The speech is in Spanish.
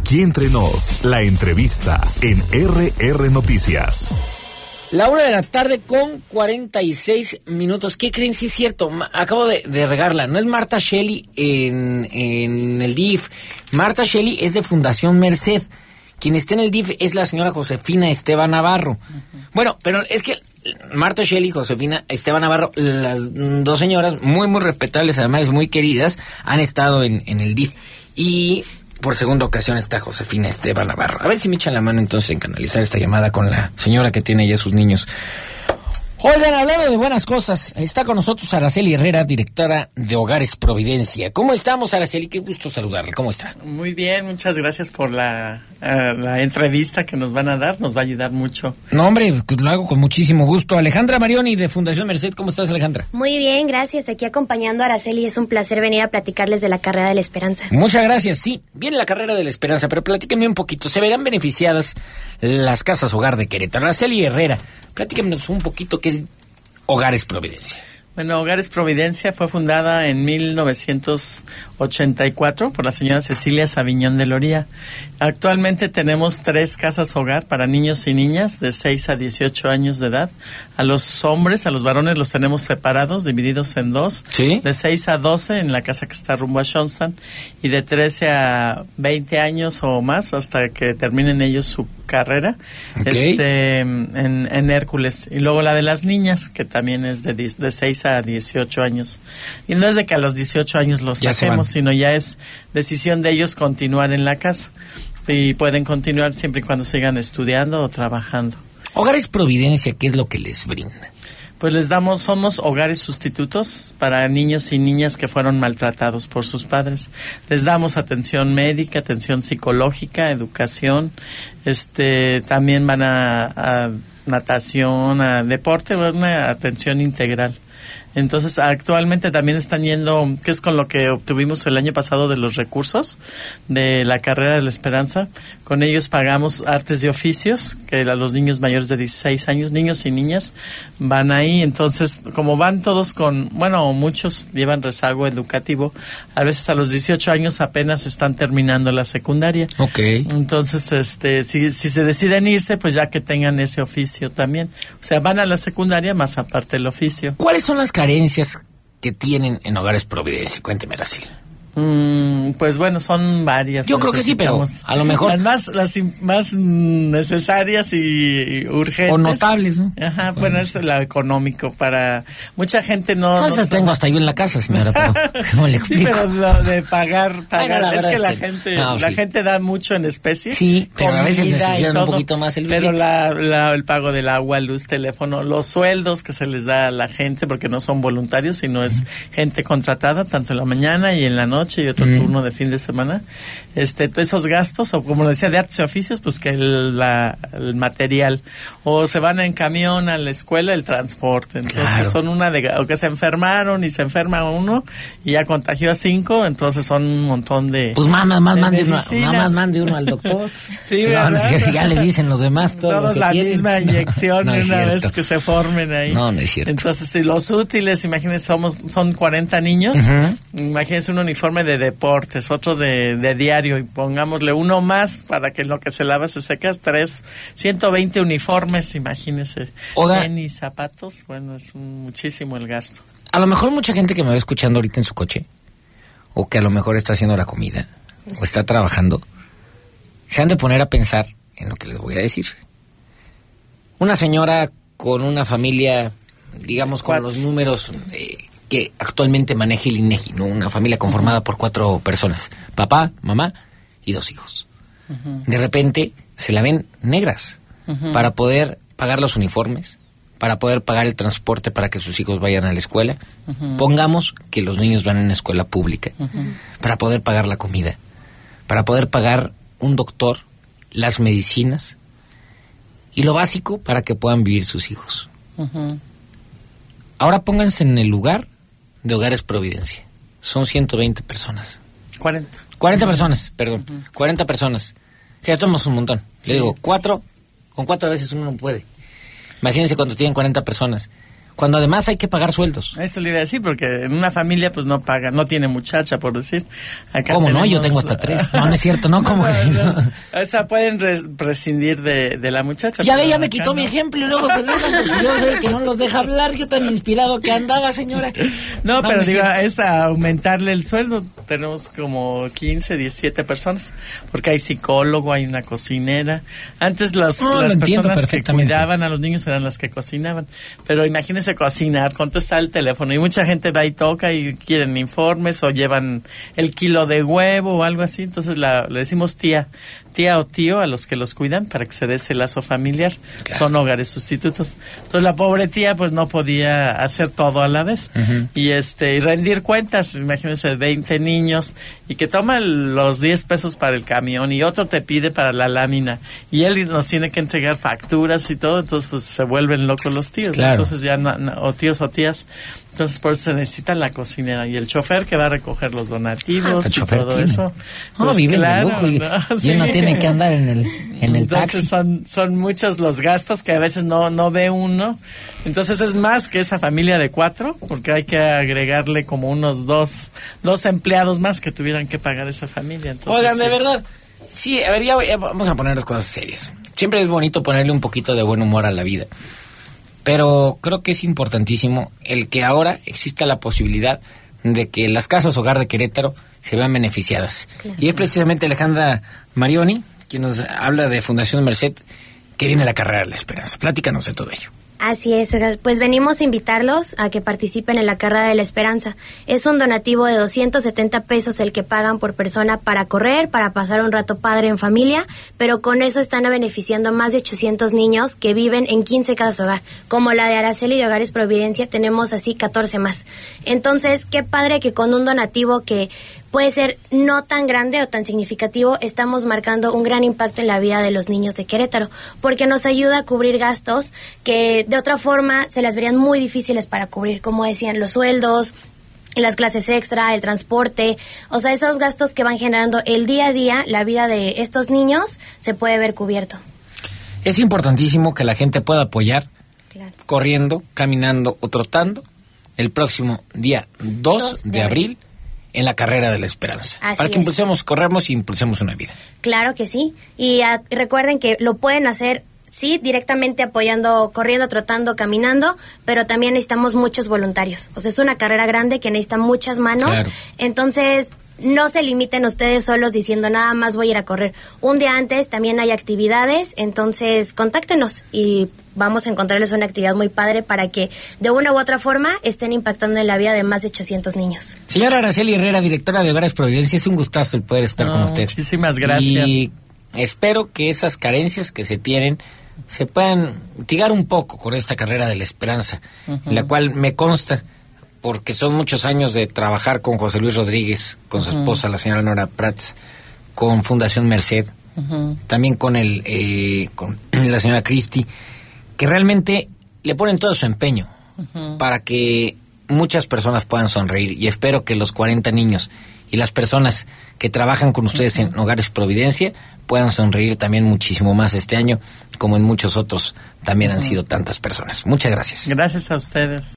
Aquí entre nos, la entrevista en RR Noticias. La 1:46 p.m. ¿Qué creen? Sí es cierto, acabo de regarla. No es Marta Shelley en el DIF. Marta Shelley es de Fundación Merced. Quien está en el DIF es la señora Josefina Esteban Navarro. Uh-huh. Bueno, pero es que Marta Shelley y Josefina Esteban Navarro, las dos señoras muy, muy respetables, además muy queridas, han estado en el DIF. Y por segunda ocasión está Josefina Esteban Navarro. A ver si me echan la mano entonces en canalizar esta llamada con la señora que tiene ya sus niños. Oigan, hablando de buenas cosas, está con nosotros Araceli Herrera, directora de Hogares Providencia. ¿Cómo estamos, Araceli? Qué gusto saludarle. ¿Cómo está? Muy bien, muchas gracias por la entrevista que nos van a dar. Nos va a ayudar mucho. No, hombre, lo hago con muchísimo gusto. Alejandra Marioni, de Fundación Merced. ¿Cómo estás, Alejandra? Muy bien, gracias. Aquí acompañando a Araceli. Es un placer venir a platicarles de la Carrera de la Esperanza. Muchas gracias. Sí, viene la Carrera de la Esperanza, pero platíquenme un poquito. ¿Se verán beneficiadas las casas hogar de Querétaro? Araceli Herrera, platíquenos un poquito qué es Hogares Providencia. Bueno, Hogares Providencia fue fundada en 1984 por la señora Cecilia Sabiñón de Loría. Actualmente tenemos 3 casas hogar para niños y niñas de 6 a 18 años de edad. A los hombres, a los varones los tenemos separados, divididos en 2. ¿Sí? De 6 a 12 en la casa que está rumbo a Schoenstatt y de 13 a 20 años o más hasta que terminen ellos su carrera, okay, en Hércules. Y luego la de las niñas, que también es de 6 a 18 años. Y no es de que a los 18 años los saquemos, sino ya es decisión de ellos continuar en la casa. Y pueden continuar siempre y cuando sigan estudiando o trabajando. Hogares Providencia, ¿qué es lo que les brinda? Pues somos hogares sustitutos para niños y niñas que fueron maltratados por sus padres. Les damos atención médica, atención psicológica, educación, también van a natación, a deporte, una atención integral. Entonces, actualmente también están yendo, que es con lo que obtuvimos el año pasado de los recursos de la Carrera de la Esperanza. Con ellos pagamos artes y oficios, que a los niños mayores de 16 años, niños y niñas, van ahí. Entonces, como van todos muchos llevan rezago educativo, a veces a los 18 años apenas están terminando la secundaria. Okay. Entonces, si se deciden irse, pues ya que tengan ese oficio también. O sea, van a la secundaria más aparte el oficio. ¿Cuáles son las carencias que tienen en Hogares Providencia? Cuénteme, Araceli. Pues bueno, son varias. Yo creo que sí, pero a lo mejor las más necesarias y urgentes o notables, ¿no? Ajá, bueno, es lo económico para mucha gente. No tengo hasta yo en la casa, señora, pero ¿cómo le explico? Sí, pero lo de pagar bueno, es que la gente da mucho en especie. Sí, pero a veces necesitan un poquito más el pero el pago del agua, luz, teléfono, los sueldos que se les da a la gente, porque no son voluntarios, sino es gente contratada tanto en la mañana y en la noche y otro turno de fin de semana. Esos gastos, o como decía, de artes y oficios, pues que el material, o se van en camión a la escuela, el transporte. Entonces son o que se enfermaron y se enferma uno y ya contagió a 5, entonces son un montón de. Pues mande uno al doctor. Sí, ¿verdad? Ya le dicen los demás todo todos lo que la quieren. Misma inyección no una vez que se formen ahí. No es cierto. Entonces, si los útiles, imagínense, son 40 niños, imagínense un uniforme de deportes, otro de diario, y pongámosle uno más para que en lo que se lava se seca, 120 uniformes, imagínense. Tenis, zapatos, bueno, es muchísimo el gasto. A lo mejor mucha gente que me va escuchando ahorita en su coche, o que a lo mejor está haciendo la comida, o está trabajando, se han de poner a pensar en lo que les voy a decir. Una señora con una familia, digamos, con los números que actualmente maneja el INEGI, ¿no? Una familia conformada por 4 personas, papá, mamá y 2 hijos. De repente se la ven negras para poder pagar los uniformes, para poder pagar el transporte para que sus hijos vayan a la escuela. Pongamos que los niños van a una escuela pública, para poder pagar la comida, para poder pagar un doctor, las medicinas y lo básico para que puedan vivir sus hijos. Ahora pónganse en el lugar de Hogares Providencia. Son 120 personas. 40 personas, perdón. 40 personas. Que ya tomamos un montón. Sí. Le digo, con 4 veces uno no puede. Imagínense cuando tienen 40 personas. cuando además hay que pagar sueldos. Eso le iba a decir, porque en una familia pues no paga, no tiene muchacha, por decir. Acá ¿Cómo no? tenemos... Yo tengo hasta 3. No, no es cierto, ¿no? ¿Cómo? O sea, pueden prescindir de la muchacha. Ya pero ve, ya me acá quitó no. mi ejemplo y luego se enojan porque yo soy el que no los deja hablar. Yo tan inspirado que andaba, señora. No, pero es digo, cierto. es a aumentarle el sueldo. Tenemos como 15, 17 personas, porque hay psicólogo, hay una cocinera. Antes las lo entiendo personas que perfectamente. cuidaban a los niños eran las que cocinaban. Pero imagínense cocinar, contestar el teléfono, y mucha gente va y toca y quieren informes o llevan el kilo de huevo o algo así. Entonces le decimos tía o tío a los que los cuidan para que se dé ese lazo familiar. Claro. Son hogares sustitutos. Entonces la pobre tía pues no podía hacer todo a la vez. Y y rendir cuentas, imagínense 20 niños y que toma los 10 pesos para el camión y otro te pide para la lámina y él nos tiene que entregar facturas y todo, entonces pues se vuelven locos los tíos. Claro. Entonces ya o tíos o tías. Entonces por eso se necesita la cocinera y el chofer que va a recoger los donativos Hasta y chofer todo tiene. eso. No, Pues vive claro, de lujo y Sí. uno tiene que andar en el Entonces taxi. son muchos los gastos que a veces no ve uno. Entonces es más que esa familia de 4, porque hay que agregarle como unos dos empleados más que tuvieran que pagar esa familia. Entonces, Oigan, de sí. verdad. Sí, a ver, ya vamos a poner las cosas serias. Siempre es bonito ponerle un poquito de buen humor a la vida. Pero creo que es importantísimo el que ahora exista la posibilidad de que las casas hogar de Querétaro se vean beneficiadas. Claro. Y es precisamente Alejandra Marioni quien nos habla de Fundación Merced, que viene la carrera de la esperanza. Platícanos de todo ello. Así es, pues venimos a invitarlos a que participen en la Carrera de la Esperanza. Es un donativo de 270 pesos el que pagan por persona para correr, para pasar un rato padre en familia, pero con eso están beneficiando a más de 800 niños que viven en 15 casas hogar. Como la de Araceli de Hogares Providencia, tenemos así 14 más. Entonces, qué padre que con un donativo que puede ser no tan grande o tan significativo, estamos marcando un gran impacto en la vida de los niños de Querétaro, porque nos ayuda a cubrir gastos que de otra forma se las verían muy difíciles para cubrir, como decían, los sueldos, las clases extra, el transporte, o sea, esos gastos que van generando el día a día, la vida de estos niños se puede ver cubierto. Es importantísimo que la gente pueda apoyar, claro, corriendo, caminando o trotando el próximo día 2 de abril en la Carrera de la Esperanza. Así para que corremos y impulsemos una vida. Claro que sí. Y recuerden que lo pueden hacer, sí, directamente apoyando, corriendo, trotando, caminando, pero también necesitamos muchos voluntarios. O sea, es una carrera grande que necesita muchas manos. Claro. Entonces, no se limiten ustedes solos diciendo nada más voy a ir a correr. Un día antes también hay actividades, entonces contáctenos y vamos a encontrarles una actividad muy padre para que de una u otra forma estén impactando en la vida de más de 800 niños. Señora Araceli Herrera, directora de Hogares Providencia, es un gustazo el poder estar con usted. Muchísimas gracias. Y espero que esas carencias que se tienen se puedan mitigar un poco con esta Carrera de la Esperanza, en la cual me consta, porque son muchos años de trabajar con José Luis Rodríguez, con su esposa, la señora Nora Prats, con Fundación Merced, también con con la señora Cristi, que realmente le ponen todo su empeño para que muchas personas puedan sonreír, y espero que los 40 niños y las personas que trabajan con ustedes en Hogares Providencia puedan sonreír también muchísimo más este año, como en muchos otros también han sido tantas personas. Muchas gracias. Gracias a ustedes.